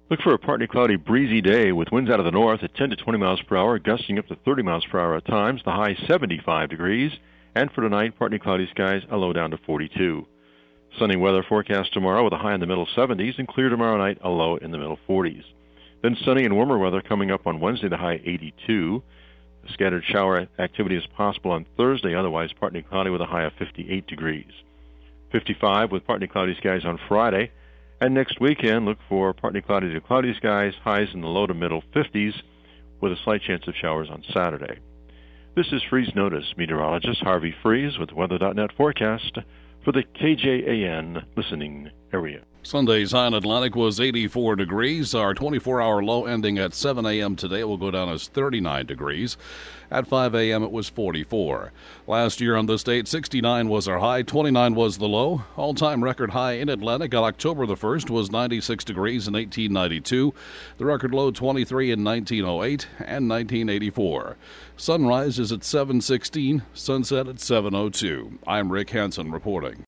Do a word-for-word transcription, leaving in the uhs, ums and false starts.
Look for a partly cloudy, breezy day with winds out of the north at ten to twenty miles per hour, gusting up to thirty miles per hour at times. The high seventy-five degrees. And for tonight, partly cloudy skies, a low down to forty-two. Sunny weather forecast tomorrow with a high in the middle seventies, and clear tomorrow night, a low in the middle forties. Then sunny and warmer weather coming up on Wednesday, the high eighty-two. A scattered shower activity is possible on Thursday, otherwise partly cloudy with a high of fifty-eight degrees. fifty-five with partly cloudy skies on Friday. And next weekend, look for partly cloudy to cloudy skies, highs in the low to middle fifties, with a slight chance of showers on Saturday. This is Freeze Notice meteorologist Harvey Freeze with weather dot net forecast for the K J A N listening area. Sunday's high in Atlantic was eighty-four degrees. Our twenty-four hour low ending at seven a.m. today will go down as thirty-nine degrees. At five a.m. it was forty-four. Last year on this date, sixty-nine was our high, twenty-nine was the low. All-time record high in Atlantic on October the first was ninety-six degrees in eighteen ninety-two. The record low twenty-three in nineteen oh eight and nineteen eighty-four. Sunrise is at seven sixteen, sunset at seven oh two. I'm Rick Hansen reporting.